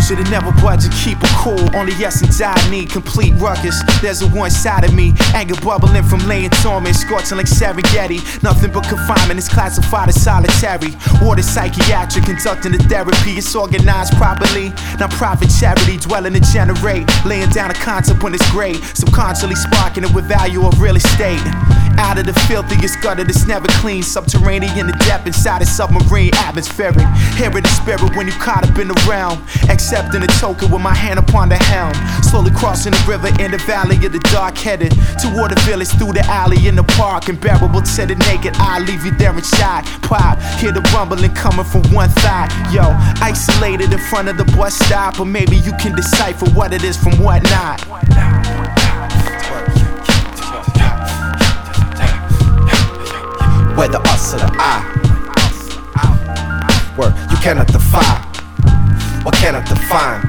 Should've never budged, keep it cool. Only essence I need, complete ruckus. There's a one side of me, anger bubbling from laying torment, scorching like Serengeti. Nothing but confinement is classified as solitary. Order psychiatric, conducting the therapy. It's organized properly. Non-profit charity, dwelling to generate. Laying down a concept when it's great. Subconsciously sparking it with value of real estate. Out of the filthiest gutter that's never clean. Subterranean, the depth inside a submarine. Atmospheric, hearing the spirit when you caught up in the realm. Accepting the token with my hand upon the helm. Slowly crossing the river in the valley of the dark, headed toward the village through the alley in the park. Unbearable to the naked eye, leave you there in shock. Pop, hear the rumbling coming from one thigh. Yo, isolated in front of the bus stop, or maybe you can decipher what it is from what not. Whether us or the I, word you cannot defy, what cannot define.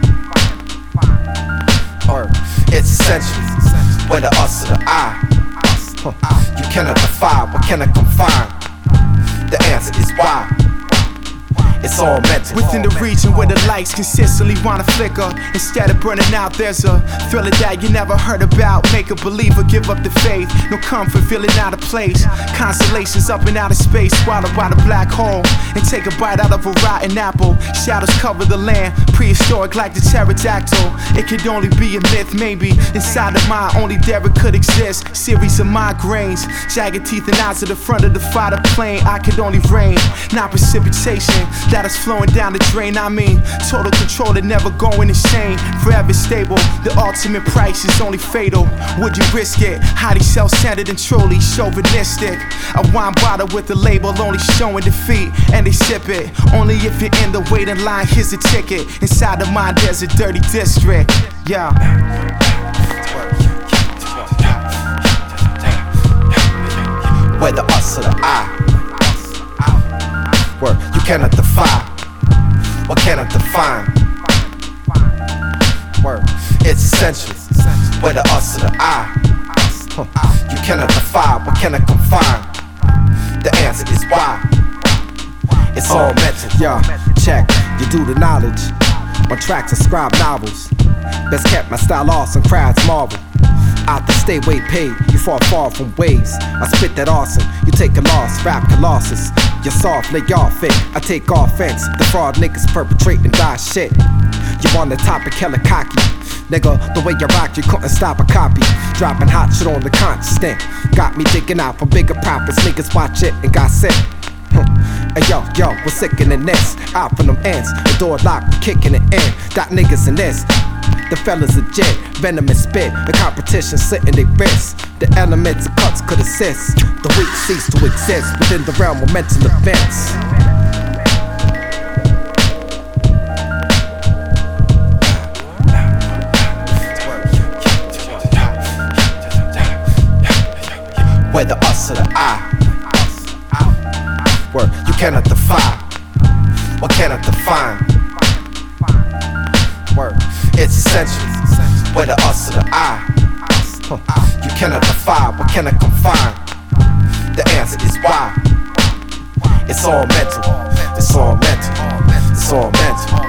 Word, it's essential. Whether us or the I, you cannot defy, what cannot confine. The answer is why. It's all mental. Within the region where the lights consistently wanna flicker, instead of burning out, there's a feeling that you never heard about. Make a believer give up the faith. No comfort, feeling out of place. Constellations up and out of space, swallowed by the black hole. And take a bite out of a rotten apple. Shadows cover the land, prehistoric like the pterodactyl. It could only be a myth, maybe. Inside the mind, only there it could exist. Series of migraines, jagged teeth and eyes at the front of the fighter plane. I could only rain, not precipitation. That is flowing down the drain, I mean total control and never going insane. Forever stable, the ultimate price is only fatal. Would you risk it? Highly self-centered and truly chauvinistic. A wine bottle with the label only showing defeat, and they sip it only if you're in the waiting line. Here's a ticket. Inside the mind there's a dirty district. Yeah. Whether us or the I, word you cannot defy, what cannot define. Word, it's essential. Whether us or the I, you cannot defy, what cannot confine. The answer is why. It's all mental. Yeah, check, you do the knowledge. My tracks inscribe novels. Best kept, my style awesome, crowds marvel. Out the stay way paid, you fall far from waves. I spit that awesome, you take a loss, rap colossus. You're soft, lay off it, I take offense. The fraud niggas perpetrating die shit. You on the topic, hella cocky. Nigga, the way you rock, you couldn't stop a copy. Dropping hot shit on the constant. Got me digging out for bigger profits. Niggas watch it and got sick. Hey yo, we're sick in the nest. Out from them ends, the door locked, we kicking it in. Got niggas in this. The fellas legit, venomous spit. The competition slitting their wrists. The elements of cuts could assist. The weak cease to exist within the realm of mental events. Whether us or the I, word you cannot defy, what cannot define. Word, it's essential. Whether us or the I, you cannot defy, what cannot confine. The answer is why. It's all mental. It's all mental. It's all mental.